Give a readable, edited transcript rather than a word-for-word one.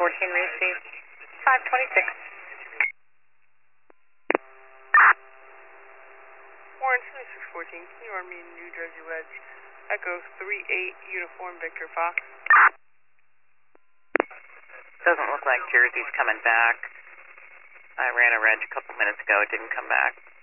received. 526. Warren 2614, can you arm me in New Jersey Reds? Echo 38 Uniform Victor Fox. Doesn't look like Jersey's coming back. I ran a reg a couple minutes ago, it didn't come back.